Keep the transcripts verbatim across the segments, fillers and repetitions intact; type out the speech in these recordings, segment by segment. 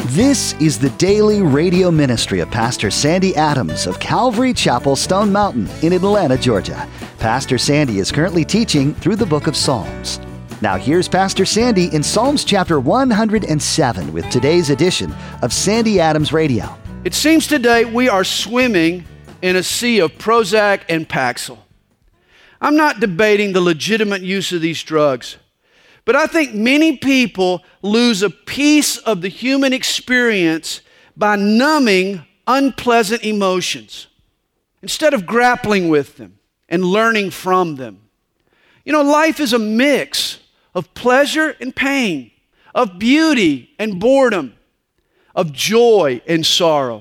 This is the daily radio ministry of Pastor Sandy Adams of Calvary Chapel, Stone Mountain in Atlanta, Georgia. Pastor Sandy is currently teaching through the book of Psalms. Now here's Pastor Sandy in Psalms chapter one hundred seven with today's edition of Sandy Adams Radio. It seems today we are swimming in a sea of Prozac and Paxil. I'm not debating the legitimate use of these drugs, but I think many people lose a piece of the human experience by numbing unpleasant emotions instead of grappling with them and learning from them. You know, life is a mix of pleasure and pain, of beauty and boredom, of joy and sorrow.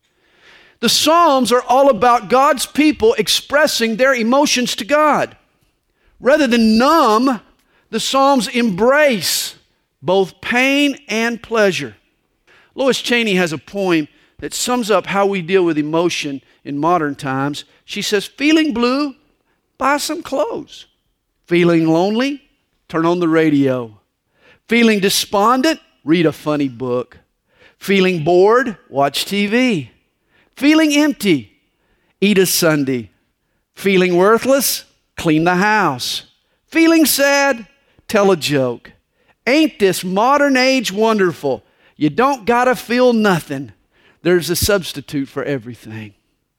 The Psalms are all about God's people expressing their emotions to God. Rather than numb, the Psalms embrace both pain and pleasure. Lois Cheney has a poem that sums up how we deal with emotion in modern times. She says, feeling blue, buy some clothes. Feeling lonely, turn on the radio. Feeling despondent, read a funny book. Feeling bored, watch T V. Feeling empty, eat a sundae. Feeling worthless, clean the house. Feeling sad, tell a joke. Ain't this modern age wonderful? You don't gotta feel nothing. There's a substitute for everything.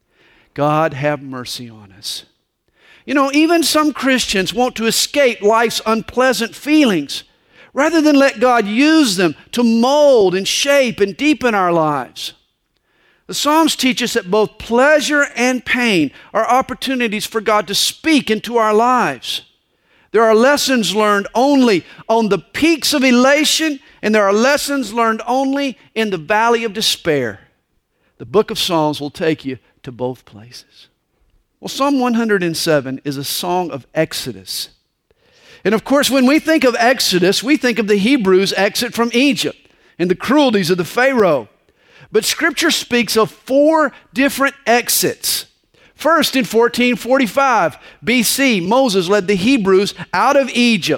God have mercy on us. You know, even some Christians want to escape life's unpleasant feelings rather than let God use them to mold and shape and deepen our lives. The Psalms teach us that both pleasure and pain are opportunities for God to speak into our lives. There are lessons learned only on the peaks of elation, and there are lessons learned only in the valley of despair. The book of Psalms will take you to both places. Well, Psalm one hundred seven is a song of Exodus. And of course, when we think of Exodus, we think of the Hebrews' exit from Egypt and the cruelties of the Pharaoh. But Scripture speaks of four different exits. First, in fourteen forty-five B C, Moses led the Hebrews out of Egypt.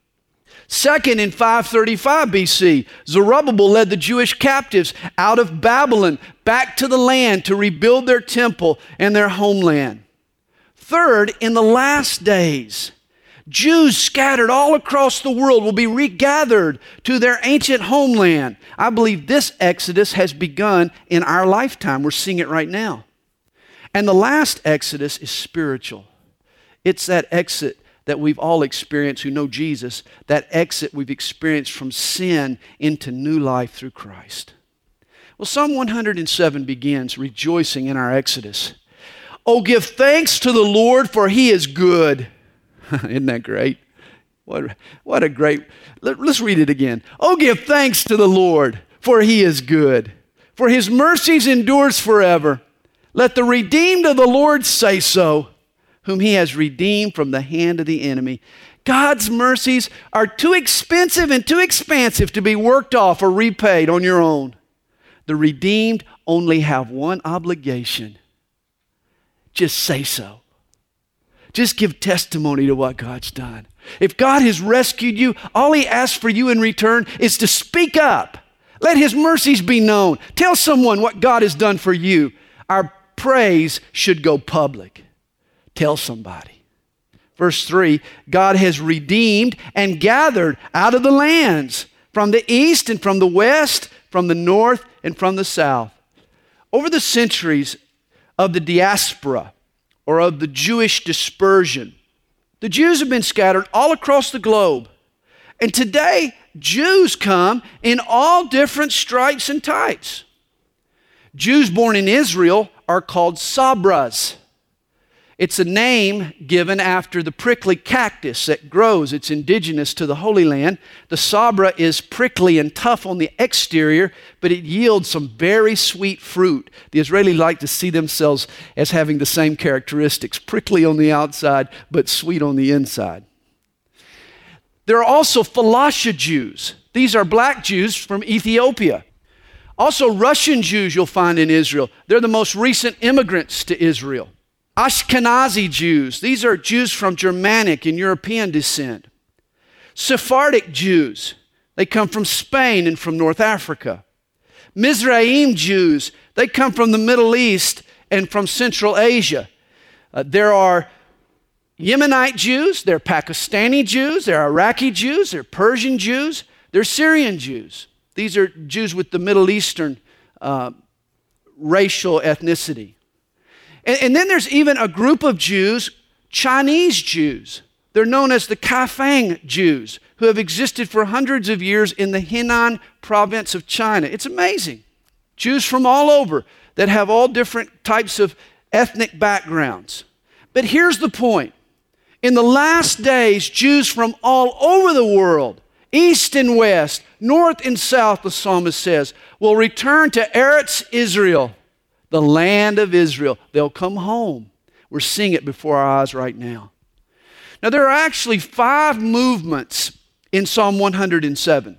Second, in five thirty-five B C, Zerubbabel led the Jewish captives out of Babylon back to the land to rebuild their temple and their homeland. Third, in the last days, Jews scattered all across the world will be regathered to their ancient homeland. I believe this exodus has begun in our lifetime. We're seeing it right now. And the last exodus is spiritual. It's that exit that we've all experienced who know Jesus, that exit we've experienced from sin into new life through Christ. Well, Psalm one hundred seven begins rejoicing in our exodus. Oh, give thanks to the Lord, for He is good. Isn't that great? What, what a great, let, let's read it again. Oh, give thanks to the Lord, for He is good. For His mercies endures forever. Let the redeemed of the Lord say so, whom He has redeemed from the hand of the enemy. God's mercies are too expensive and too expansive to be worked off or repaid on your own. The redeemed only have one obligation. Just say so. Just give testimony to what God's done. If God has rescued you, all He asks for you in return is to speak up. Let His mercies be known. Tell someone what God has done for you. Our praise should go public. Tell somebody. Verse three, God has redeemed and gathered out of the lands, from the east and from the west, from the north and from the south. Over the centuries of the diaspora, or of the Jewish dispersion, the Jews have been scattered all across the globe. And today, Jews come in all different stripes and types. Jews born in Israel are called sabras. It's a name given after the prickly cactus that grows. It's indigenous to the Holy Land. The sabra is prickly and tough on the exterior, but it yields some very sweet fruit. The Israelis like to see themselves as having the same characteristics, prickly on the outside, but sweet on the inside. There are also Falasha Jews. These are black Jews from Ethiopia. Also Russian Jews you'll find in Israel. They're the most recent immigrants to Israel. Ashkenazi Jews. These are Jews from Germanic and European descent. Sephardic Jews. They come from Spain and from North Africa. Mizraim Jews, they come from the Middle East and from Central Asia. Uh, there are Yemenite Jews, there are Pakistani Jews, there are Iraqi Jews, there are Persian Jews, there are Syrian Jews. These are Jews with the Middle Eastern uh, racial ethnicity. And, and then there's even a group of Jews, Chinese Jews. They're known as the Kaifang Jews, who have existed for hundreds of years in the Henan province of China. It's amazing. Jews from all over that have all different types of ethnic backgrounds. But here's the point. In the last days, Jews from all over the world, east and west, north and south, the psalmist says, will return to Eretz Israel, the land of Israel. They'll come home. We're seeing it before our eyes right now. Now, there are actually five movements in Psalm one hundred seven.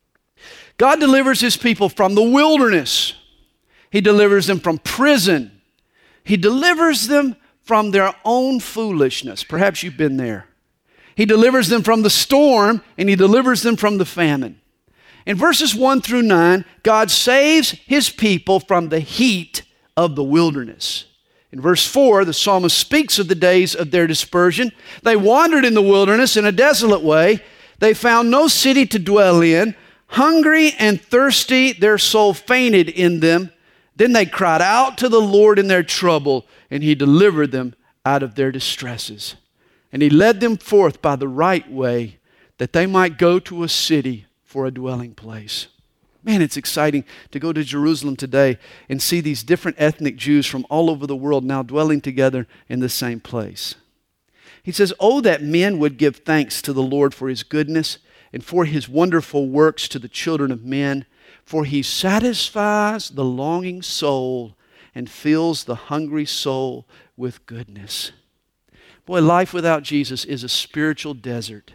God delivers his people from the wilderness. He delivers them from prison. He delivers them from their own foolishness. Perhaps you've been there. He delivers them from the storm, and he delivers them from the famine. In verses one through nine, God saves his people from the heat of the wilderness. In verse four, the psalmist speaks of the days of their dispersion. They wandered in the wilderness in a desolate way. They found no city to dwell in. Hungry and thirsty, their soul fainted in them. Then they cried out to the Lord in their trouble, and he delivered them out of their distresses. And he led them forth by the right way, that they might go to a city for a dwelling place. Man, it's exciting to go to Jerusalem today and see these different ethnic Jews from all over the world now dwelling together in the same place. He says, "Oh, that men would give thanks to the Lord for his goodness and for his wonderful works to the children of men, for he satisfies the longing soul and fills the hungry soul with goodness." Boy, life without Jesus is a spiritual desert.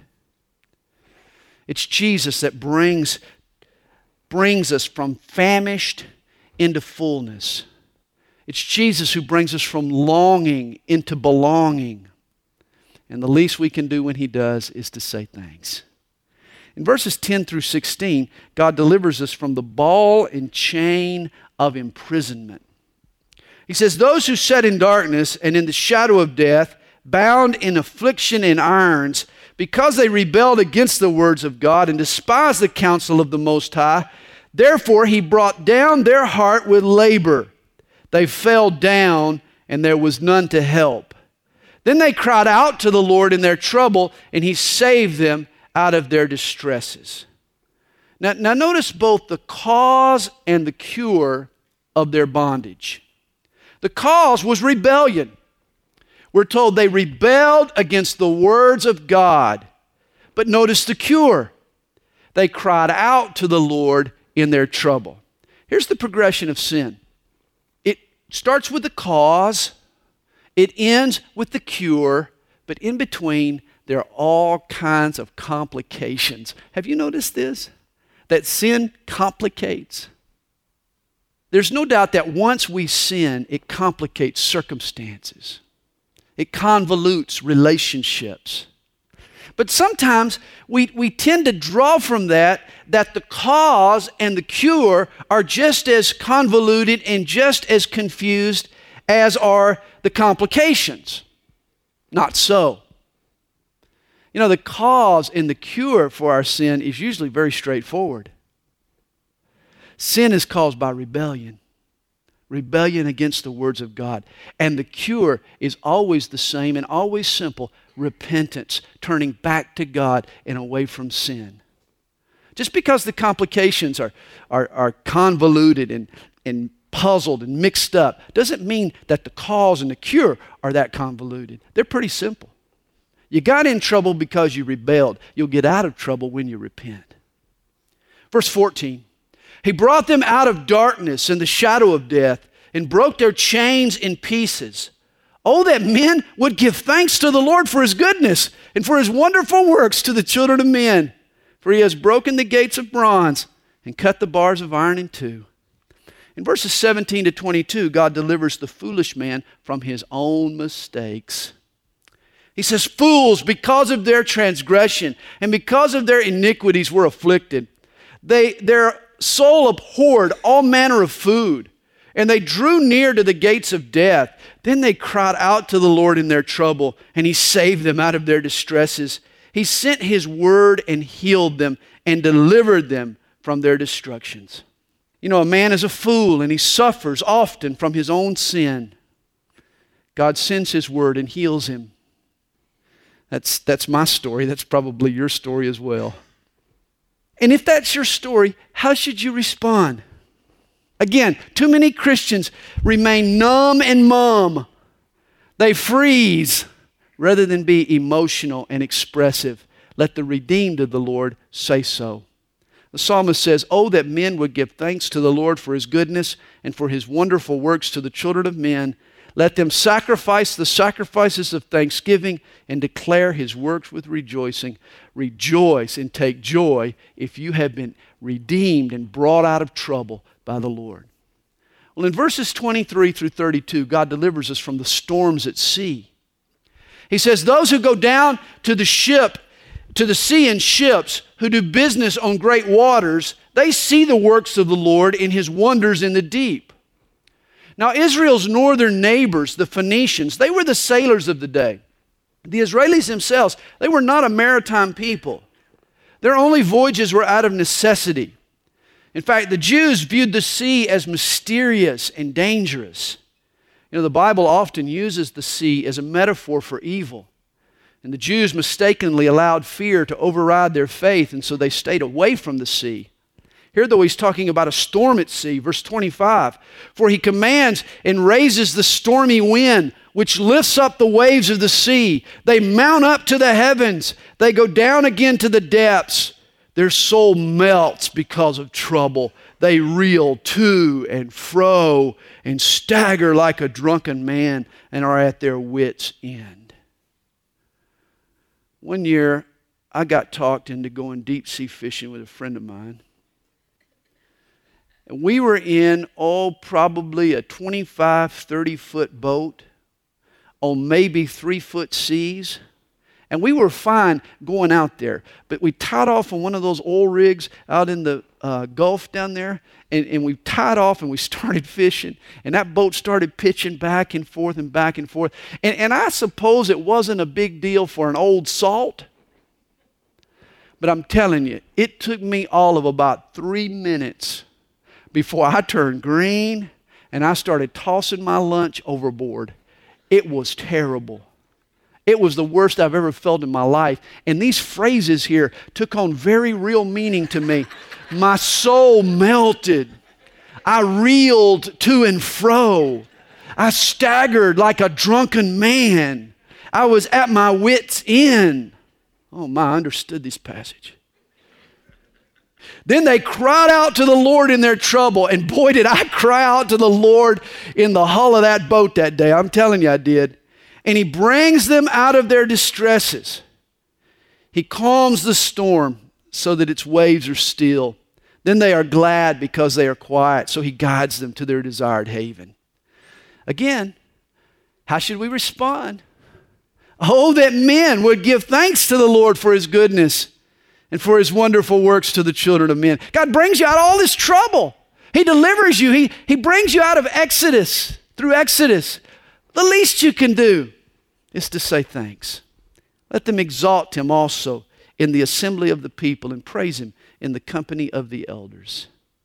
It's Jesus that brings brings us from famished into fullness. It's Jesus who brings us from longing into belonging. And the least we can do when he does is to say thanks. In verses ten through sixteen, God delivers us from the ball and chain of imprisonment. He says, "Those who sat in darkness and in the shadow of death, bound in affliction and irons, because they rebelled against the words of God and despised the counsel of the Most High, therefore he brought down their heart with labor. They fell down, and there was none to help. Then they cried out to the Lord in their trouble, and he saved them out of their distresses." Now, now notice both the cause and the cure of their bondage. The cause was rebellion. We're told they rebelled against the words of God. But notice the cure. They cried out to the Lord in their trouble. Here's the progression of sin. It starts with the cause, it ends with the cure, but in between there are all kinds of complications. Have you noticed this? That sin complicates. There's no doubt that once we sin, it complicates circumstances. It convolutes relationships. But sometimes we, we tend to draw from that that the cause and the cure are just as convoluted and just as confused as are the complications. Not so. You know, the cause and the cure for our sin is usually very straightforward. Sin is caused by rebellion. Rebellion against the words of God. And the cure is always the same and always simple: repentance, turning back to God and away from sin. Just because the complications are, are, are convoluted and, and puzzled and mixed up doesn't mean that the cause and the cure are that convoluted. They're pretty simple. You got in trouble because you rebelled. You'll get out of trouble when you repent. Verse fourteen. He brought them out of darkness and the shadow of death and broke their chains in pieces. Oh, that men would give thanks to the Lord for his goodness and for his wonderful works to the children of men. For he has broken the gates of bronze and cut the bars of iron in two. In verses seventeen to twenty-two, God delivers the foolish man from his own mistakes. He says, "Fools, because of their transgression and because of their iniquities, were afflicted. They, their soul abhorred all manner of food, and they drew near to the gates of death. Then they cried out to the Lord in their trouble, and He saved them out of their distresses. He sent His word and healed them and delivered them from their destructions. You know, a man is a fool, and he suffers often from his own sin. God sends His word and heals him. That's, that's my story. That's probably your story as well. And if that's your story, how should you respond? Again, too many Christians remain numb and mum. They freeze rather than be emotional and expressive. Let the redeemed of the Lord say so. The psalmist says, "Oh, that men would give thanks to the Lord for His goodness and for His wonderful works to the children of men. Let them sacrifice the sacrifices of thanksgiving and declare His works with rejoicing." Rejoice and take joy if you have been redeemed and brought out of trouble by the Lord. Well, in verses twenty-three through thirty-two, God delivers us from the storms at sea. He says, "Those who go down to the ship, to the sea in ships, who do business on great waters, they see the works of the Lord in His wonders in the deep." Now, Israel's northern neighbors, the Phoenicians, they were the sailors of the day. The Israelis themselves, they were not a maritime people. Their only voyages were out of necessity. In fact, the Jews viewed the sea as mysterious and dangerous. You know, the Bible often uses the sea as a metaphor for evil. And the Jews mistakenly allowed fear to override their faith, and so they stayed away from the sea. Here, though, he's talking about a storm at sea, verse twenty-five. "For He commands and raises the stormy wind, which lifts up the waves of the sea. They mount up to the heavens. They go down again to the depths. Their soul melts because of trouble. They reel to and fro and stagger like a drunken man and are at their wits' end." One year, I got talked into going deep sea fishing with a friend of mine. And we were in, oh, probably a twenty-five, thirty foot boat on maybe three foot seas. And we were fine going out there. But we tied off on one of those oil rigs out in the uh, Gulf down there. And, and we tied off and we started fishing. And that boat started pitching back and forth and back and forth. And, and I suppose it wasn't a big deal for an old salt. But I'm telling you, it took me all of about three minutes before I turned green and I started tossing my lunch overboard. It was terrible. It was the worst I've ever felt in my life. And these phrases here took on very real meaning to me. My soul melted. I reeled to and fro. I staggered like a drunken man. I was at my wits' end. Oh my, I understood this passage. Then they cried out to the Lord in their trouble. And boy, did I cry out to the Lord in the hull of that boat that day. I'm telling you, I did. And He brings them out of their distresses. He calms the storm so that its waves are still. Then they are glad because they are quiet. So He guides them to their desired haven. Again, how should we respond? Oh, that men would give thanks to the Lord for His goodness and for His wonderful works to the children of men. God brings you out of all this trouble. He delivers you. He, he brings you out of Exodus, through Exodus. The least you can do is to say thanks. Let them exalt Him also in the assembly of the people and praise Him in the company of the elders.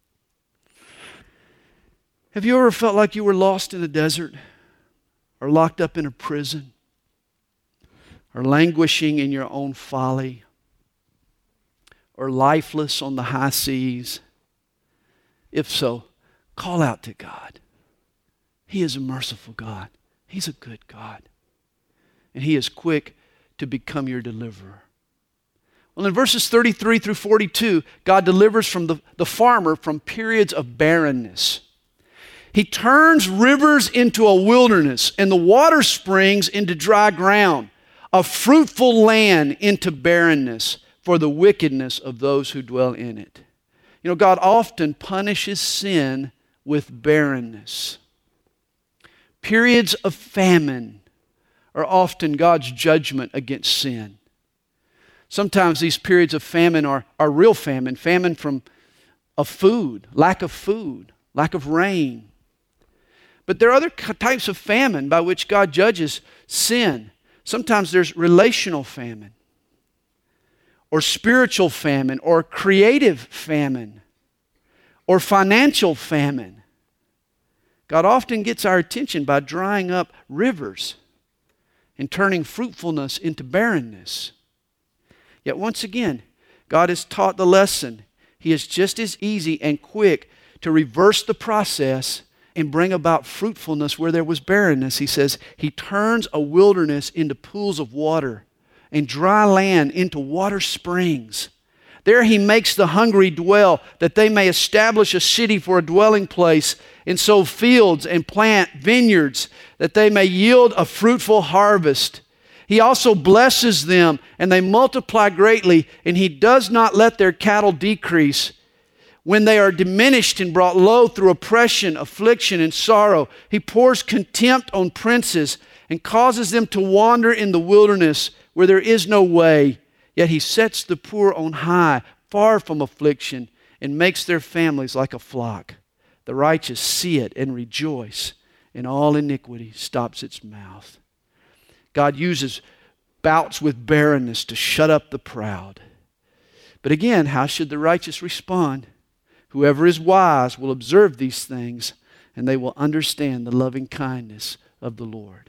Have you ever felt like you were lost in a desert or locked up in a prison or languishing in your own folly or lifeless on the high seas? If so, call out to God. He is a merciful God. He's a good God. And He is quick to become your deliverer. Well, in verses thirty-three through forty-two, God delivers from the, the farmer from periods of barrenness. He turns rivers into a wilderness and the water springs into dry ground, a fruitful land into barrenness for the wickedness of those who dwell in it. You know, God often punishes sin with barrenness. Periods of famine are often God's judgment against sin. Sometimes these periods of famine are, are real famine, famine from of food, lack of food, lack of rain. But there are other types of famine by which God judges sin. Sometimes there's relational famine, or spiritual famine, or creative famine, or financial famine. God often gets our attention by drying up rivers and turning fruitfulness into barrenness. Yet once again, God has taught the lesson. He is just as easy and quick to reverse the process and bring about fruitfulness where there was barrenness. He says He turns a wilderness into pools of water and dry land into water springs. There He makes the hungry dwell, that they may establish a city for a dwelling place, and sow fields and plant vineyards, that they may yield a fruitful harvest. He also blesses them, and they multiply greatly, and He does not let their cattle decrease. When they are diminished and brought low through oppression, affliction, and sorrow, He pours contempt on princes and causes them to wander in the wilderness where there is no way. Yet He sets the poor on high, far from affliction, and makes their families like a flock. The righteous see it and rejoice, and all iniquity stops its mouth. God uses bouts with barrenness to shut up the proud. But again, how should the righteous respond? Whoever is wise will observe these things, and they will understand the loving kindness of the Lord.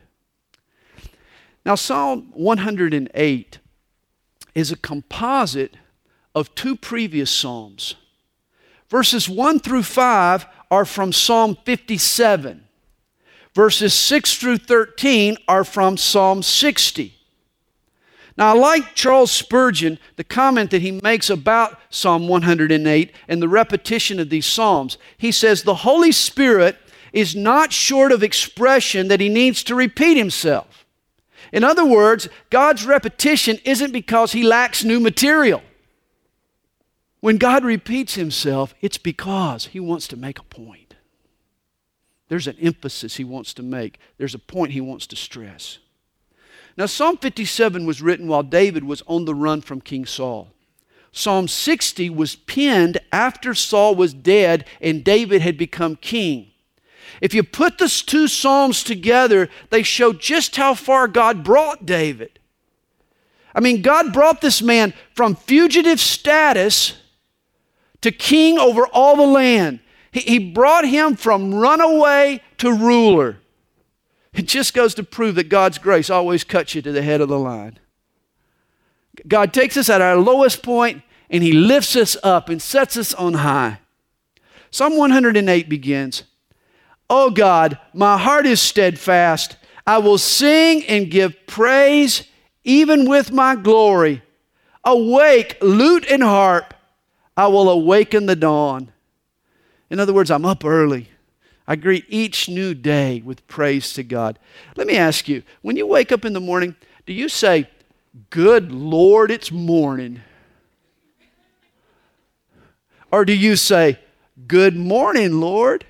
Now, Psalm one hundred eight is a composite of two previous Psalms. Verses one through five are from Psalm fifty-seven. Verses six through thirteen are from Psalm sixty. Now, I like Charles Spurgeon, the comment that he makes about Psalm one hundred eight and the repetition of these Psalms. He says, the Holy Spirit is not short of expression that He needs to repeat Himself. In other words, God's repetition isn't because He lacks new material. When God repeats Himself, it's because He wants to make a point. There's an emphasis He wants to make. There's a point He wants to stress. Now, Psalm fifty-seven was written while David was on the run from King Saul. Psalm sixty was penned after Saul was dead and David had become king. If you put these two Psalms together, they show just how far God brought David. I mean, God brought this man from fugitive status to king over all the land. He, he brought him from runaway to ruler. It just goes to prove that God's grace always cuts you to the head of the line. God takes us at our lowest point and He lifts us up and sets us on high. Psalm one hundred eight begins, "O God, my heart is steadfast. I will sing and give praise even with my glory. Awake, lute and harp. I will awaken the dawn." In other words, I'm up early. I greet each new day with praise to God. Let me ask you, when you wake up in the morning, do you say, "Good Lord, it's morning"? Or do you say, "Good morning, Lord"?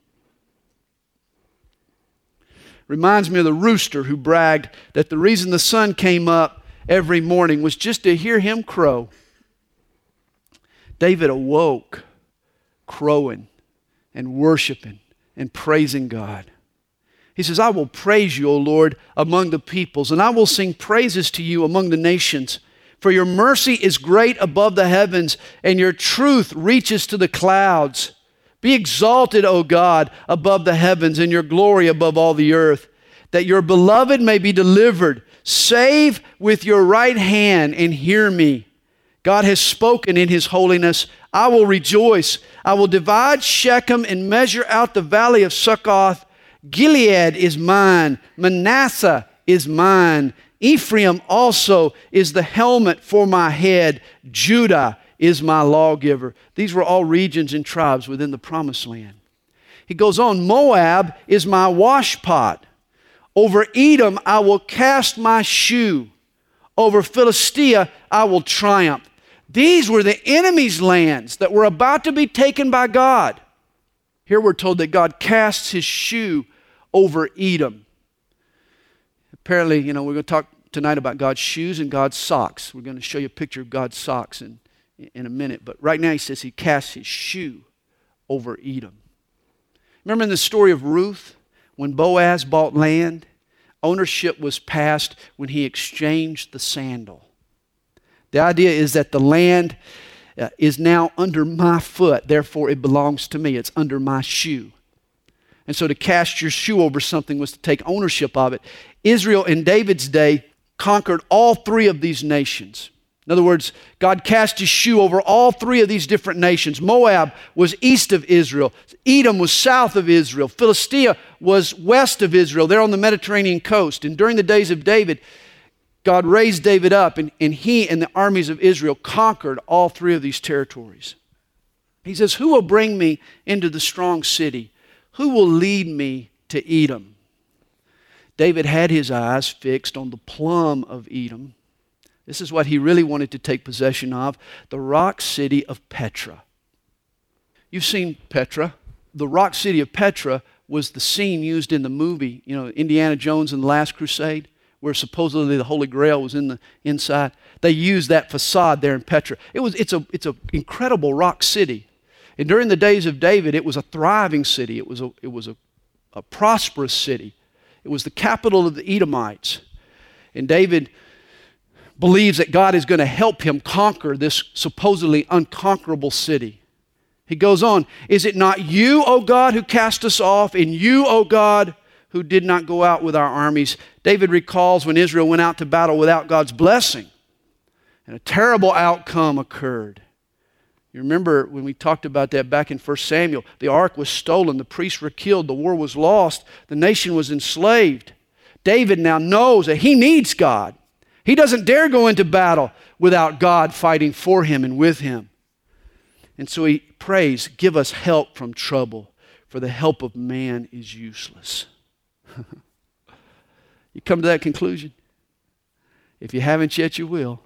Reminds me of the rooster who bragged that the reason the sun came up every morning was just to hear him crow. David awoke crowing and worshiping and praising God. He says, "I will praise you, O Lord, among the peoples, and I will sing praises to you among the nations. For your mercy is great above the heavens, and your truth reaches to the clouds. Be exalted, O God, above the heavens, and your glory above all the earth, that your beloved may be delivered. Save with your right hand and hear me. God has spoken in His holiness. I will rejoice. I will divide Shechem and measure out the valley of Succoth. Gilead is mine. Manasseh is mine. Ephraim also is the helmet for my head. Judah is my lawgiver." These were all regions and tribes within the promised land. He goes on, "Moab is my washpot. Over Edom I will cast my shoe. Over Philistia I will triumph." These were the enemy's lands that were about to be taken by God. Here we're told that God casts His shoe over Edom. Apparently, you know, we're going to talk tonight about God's shoes and God's socks. We're going to show you a picture of God's socks in, in a minute. But right now he says he cast his shoe over Edom. Remember in the story of Ruth, when Boaz bought land, ownership was passed when he exchanged the sandal. The idea is that the land uh, is now under my foot, therefore it belongs to me. It's under my shoe. And so to cast your shoe over something was to take ownership of it. Israel in David's day conquered all three of these nations. In other words, God cast his shoe over all three of these different nations. Moab was east of Israel. Edom was south of Israel. Philistia was west of Israel. They're on the Mediterranean coast. And during the days of David, God raised David up, and, and he and the armies of Israel conquered all three of these territories. He says, who will bring me into the strong city? Who will lead me to Edom? David had his eyes fixed on the plum of Edom. This is what he really wanted to take possession of, the rock city of Petra. You've seen Petra. The rock city of Petra was the scene used in the movie, you know, Indiana Jones and the Last Crusade, where supposedly the Holy Grail was in the inside. They used that facade there in Petra. It was, it's a, it's an incredible rock city. And during the days of David, it was a thriving city. It was a, it was a, a prosperous city. It was the capital of the Edomites. And David believes that God is going to help him conquer this supposedly unconquerable city. He goes on, is it not you, O God, who cast us off, and you, O God, who did not go out with our armies? David recalls when Israel went out to battle without God's blessing, and a terrible outcome occurred. You remember when we talked about that back in First Samuel, the ark was stolen, the priests were killed, the war was lost, the nation was enslaved. David now knows that he needs God. He doesn't dare go into battle without God fighting for him and with him. And so he prays, give us help from trouble, for the help of man is useless. You come to that conclusion? If you haven't yet, you will.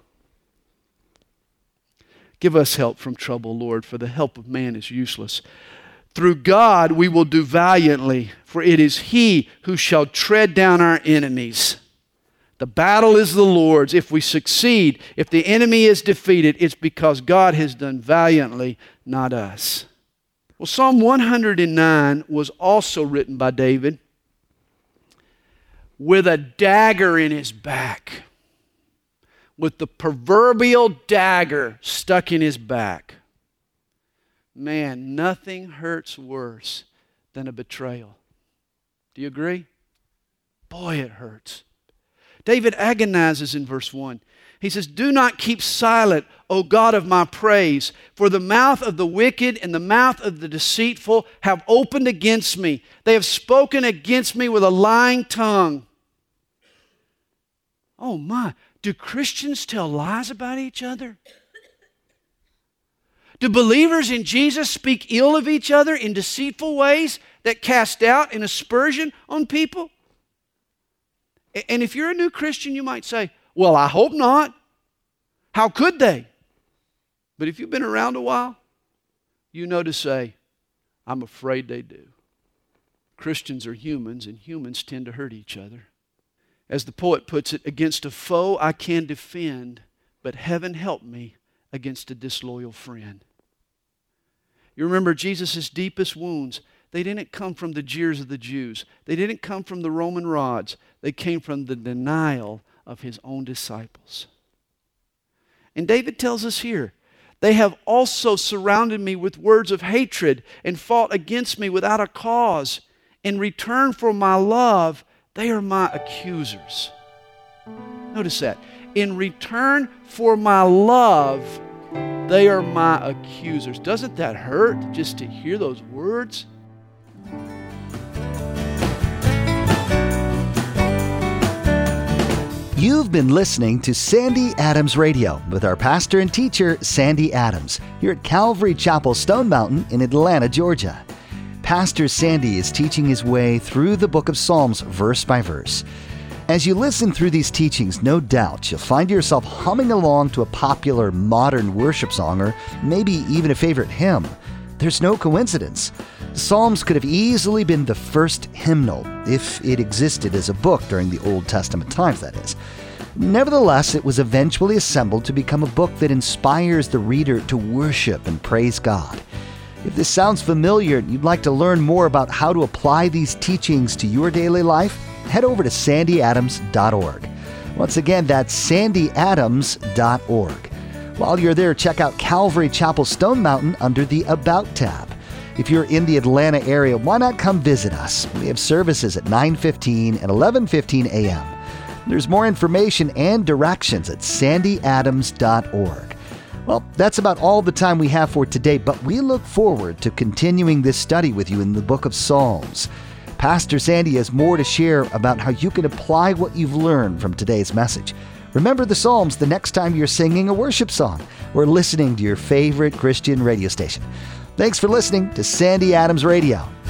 Give us help from trouble, Lord, for the help of man is useless. Through God we will do valiantly, for it is He who shall tread down our enemies. The battle is the Lord's. If we succeed, if the enemy is defeated, it's because God has done valiantly, not us. Well, Psalm one hundred nine was also written by David with a dagger in his back, with the proverbial dagger stuck in his back. Man, nothing hurts worse than a betrayal. Do you agree? Boy, it hurts. David agonizes in verse one. He says, do not keep silent, O God of my praise, for the mouth of the wicked and the mouth of the deceitful have opened against me. They have spoken against me with a lying tongue. Oh my, do Christians tell lies about each other? Do believers in Jesus speak ill of each other in deceitful ways that cast doubt and aspersion on people? And if you're a new Christian, you might say, well, I hope not. How could they? But if you've been around a while, you know to say, I'm afraid they do. Christians are humans, and humans tend to hurt each other. As the poet puts it, against a foe I can defend, but heaven help me against a disloyal friend. You remember Jesus' deepest wounds, they didn't come from the jeers of the Jews. They didn't come from the Roman rods. They came from the denial of his own disciples. And David tells us here, they have also surrounded me with words of hatred and fought against me without a cause. In return for my love, they are my accusers. Notice that. In return for my love, they are my accusers. Doesn't that hurt just to hear those words? You've been listening to Sandy Adams Radio with our pastor and teacher, Sandy Adams, here at Calvary Chapel Stone Mountain in Atlanta, Georgia. Pastor Sandy is teaching his way through the book of Psalms verse by verse. As you listen through these teachings, no doubt you'll find yourself humming along to a popular modern worship song or maybe even a favorite hymn. There's no coincidence. Psalms could have easily been the first hymnal, if it existed as a book during the Old Testament times, that is. Nevertheless, it was eventually assembled to become a book that inspires the reader to worship and praise God. If this sounds familiar and you'd like to learn more about how to apply these teachings to your daily life, head over to sandy adams dot org. Once again, that's sandy adams dot org. While you're there, check out Calvary Chapel Stone Mountain under the About tab. If you're in the Atlanta area, why not come visit us? We have services at nine fifteen and eleven fifteen a.m. There's more information and directions at sandy adams dot org. Well, that's about all the time we have for today, but we look forward to continuing this study with you in the book of Psalms. Pastor Sandy has more to share about how you can apply what you've learned from today's message. Remember the Psalms the next time you're singing a worship song or listening to your favorite Christian radio station. Thanks for listening to Sandy Adams Radio.